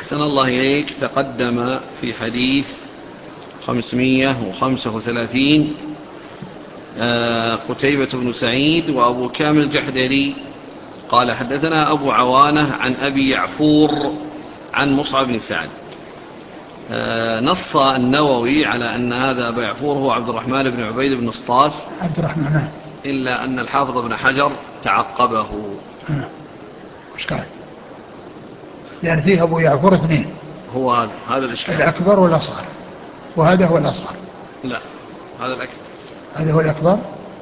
أحسن الله إليك. تقدم في حديث 535 قتيبة بن سعيد وأبو كامل الجحدري قال حدثنا أبو عوانة عن أبي يعفور عن مصعب بن سعد. نص النووي على أن هذا أبو يعفور هو عبد الرحمن بن عبيد بن سطاس عبد الرحمن، إلا أن الحافظ بن حجر تعقبه. وش قال؟ يعني فيه أبو يعفور اثنين، هو هذا الإشكال، الأكبر والأصغر، وهذا هو الأصغر. لا، هذا الأكبر، هذا هو الأكبر.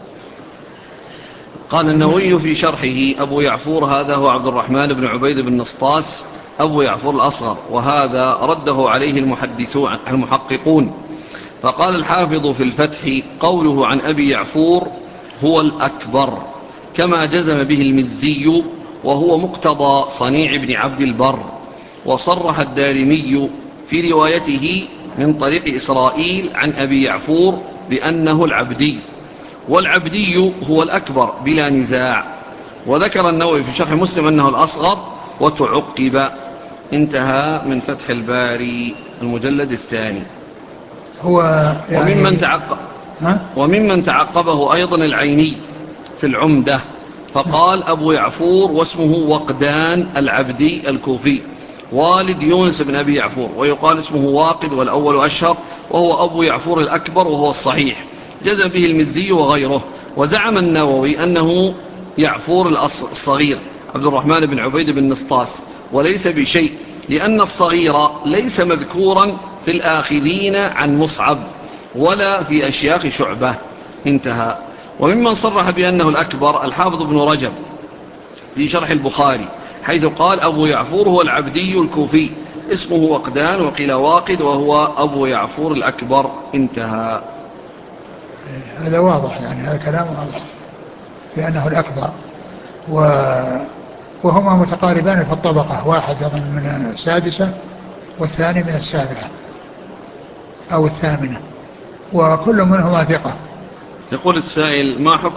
قال النووي في شرحه أبو يعفور هذا هو عبد الرحمن بن عبيد بن نسطاس أبو يعفور الأصغر، وهذا رده عليه المحققون. فقال الحافظ في الفتح قوله عن أبي يعفور هو الأكبر كما جزم به المزي، وهو مقتضى صنيع بن عبد البر. وصرح الدارمي في روايته من طريق إسرائيل عن أبي يعفور بأنه العبدي، والعبدي هو الأكبر بلا نزاع. وذكر النووي في شرح مسلم أنه الأصغر وتعقب. انتهى من فتح الباري المجلد الثاني. هو يعني وممن تعقبه أيضا العيني في العمدة، فقال أبو يعفور واسمه وقدان العبدي الكوفي والد يونس بن أبي يعفور، ويقال اسمه واقد والأول أشهر، وهو أبو يعفور الأكبر وهو الصحيح، جزم به المزي وغيره. وزعم النووي أنه يعفور الصغير عبد الرحمن بن عبيد بن نسطاس، وليس بشيء، لأن الصغير ليس مذكورا في الآخذين عن مصعب ولا في أشياخ شعبة. انتهى. وممن صرح بأنه الأكبر الحافظ بن رجب في شرح البخاري، حيث قال أبو يعفور هو العبدي الكوفي اسمه وقدان، وقيل واقد، وهو أبو يعفور الأكبر. انتهى. هذا واضح، يعني هذا كلام واضح بأنه الأكبر، وهما متقاربان في الطبقة، واحد من السادسة والثاني من السابعة أو الثامنة، وكل منهما ثقة. يقول السائل: ما حكم